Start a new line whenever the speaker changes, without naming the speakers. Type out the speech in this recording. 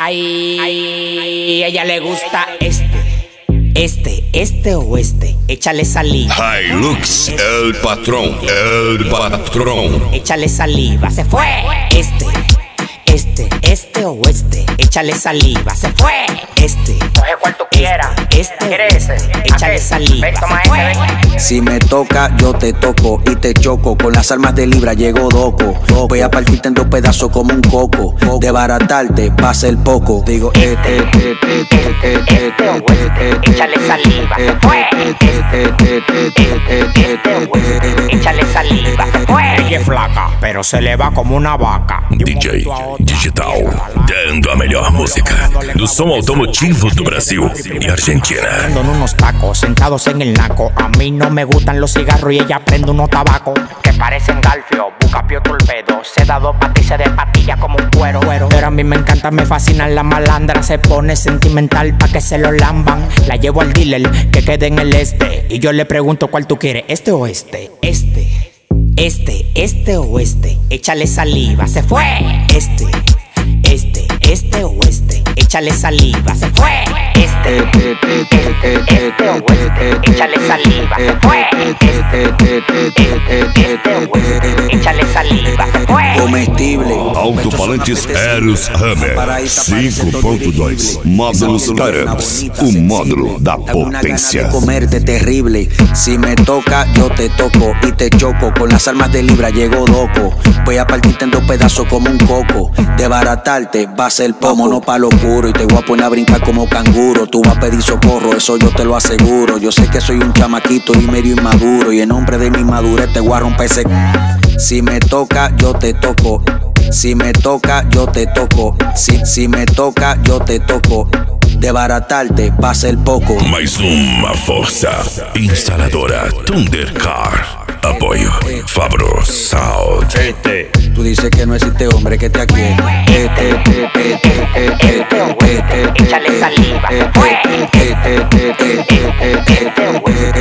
Ay, ella le gusta este o este. Échale saliva.
Hilux, el patrón.
Échale saliva, se fue. Este o este. Échale saliva, se fue.
Coge cual tú quieras. ¿Quieres ese?
Échale saliva, se fue.
Si me toca, yo te toco y te choco. Con las armas de Libra llego doco. Voy a partirte en dos pedazos como un coco. De baratarte va a ser poco. Digo,
Este o este. Échale saliva, se fue. Este o este. Échale saliva, se fue. Ella es flaca, pero se le va como una vaca.
DJ Digital, dando a melhor música do som automotivo do Brasil e Argentina.
Ando en unos tacos, sentados en el naco. A mí no me gustan los cigarros y ella prende unos tabacos
Que parecen galfio, bucapio torpedo. Se da dos patices de patilla como un cuero.
Pero a mí me encanta, me fascina la malandra. Se pone sentimental pa' que se lo lamban. La llevo al dealer que quede en el este. Y yo le pregunto cuál tú quieres, este o este. Este o este. Échale saliva, se fue. Este o este. Échale saliva, se fue. Este o este. Échale saliva, se fue. Este o este. Échale saliva, se fue.
comestible.
Alto-falantes Eros Hammer 5.2. Módulos Tarax, o módulo da potência.
Comerte terrible. Si me toca, yo te toco y te choco. Con las armas de Libra llego doco. Voy a partirte en dos pedazos como un coco. De baratarte va a ser poco. No pa' lo puro y te voy a poner a brincar como canguro. Tú vas a pedir socorro, eso yo te lo aseguro. Yo sé que soy un chamaquito y medio inmaduro. Y en nombre de mi madurez te voy a romper ese. Si me toca, yo te toco. Si me toca, yo te toco. Si me toca, yo te toco. De baratarte va a ser poco.
Mais uma força. Instaladora Thundercar. Apoio Fabro Sound.
Tú dices que no existe hombre que te aquiete.
Échale saliva, se fue.